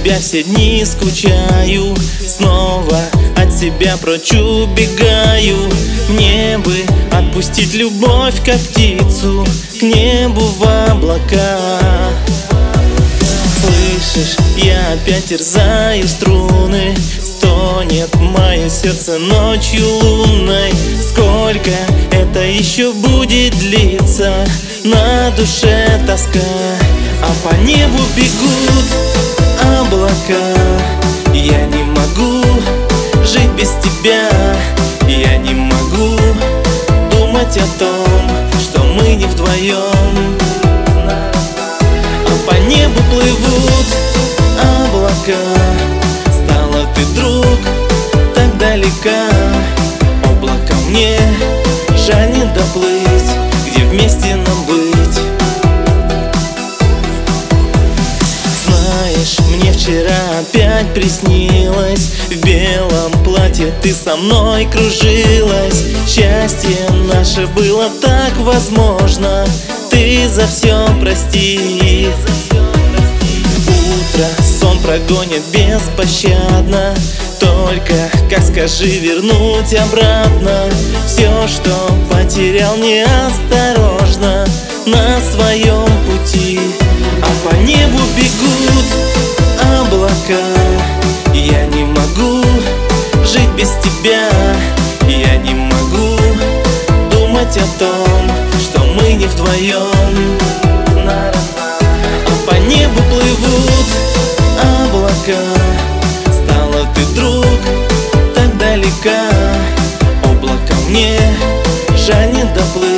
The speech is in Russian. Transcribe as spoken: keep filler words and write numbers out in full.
тебя все дни скучаю, снова от себя прочь убегаю. Мне бы отпустить любовь, как птицу, к небу в облака. Слышишь, я опять терзаю струны, стонет мое сердце ночью лунной. Сколько это еще будет длиться? На душе тоска, а по небу бегут облака. Я не могу жить без тебя, я не могу думать о том, что мы не вдвоем. А по небу плывут облака, стала ты, друг, так далека. Облака мне жаль не доплыть, где вместе нам быть. Знаешь, мне вчера опять приснилось, в белом платье ты со мной кружилась. Счастье наше было так возможно, ты за все прости. Утро сон прогонит беспощадно, только как скажи вернуть обратно все, что потерял неосторожно на своем пути. А по небу бегут облака, я не могу жить без тебя, я не могу думать о том, что мы не вдвоем. А по небу плывут облака, стала ты, друг, так далека. Облака мне жаль не доплыть,